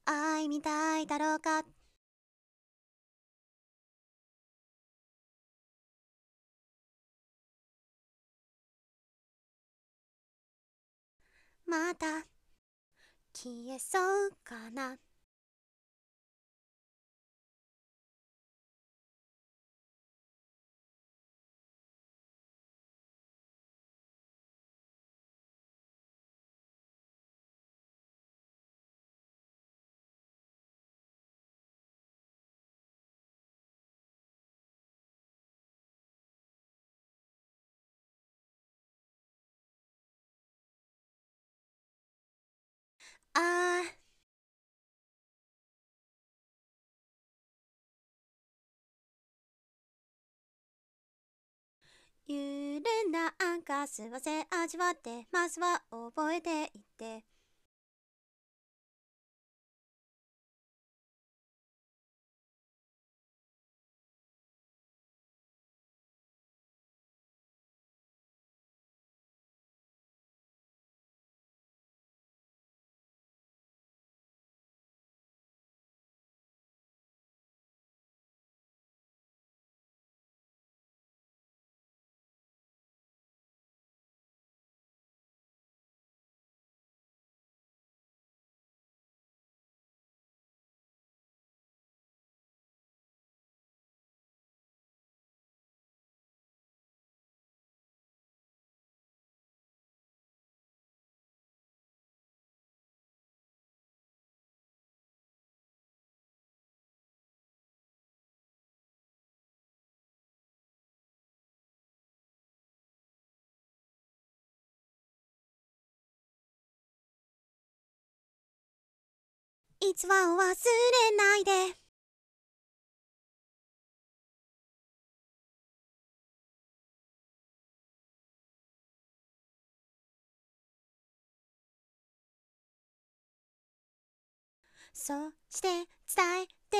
愛みたいだろうか。また消えそうかな。あーゆるなんか吸わせ味わって、まずは覚えていって。いつは忘れないで。そして伝えて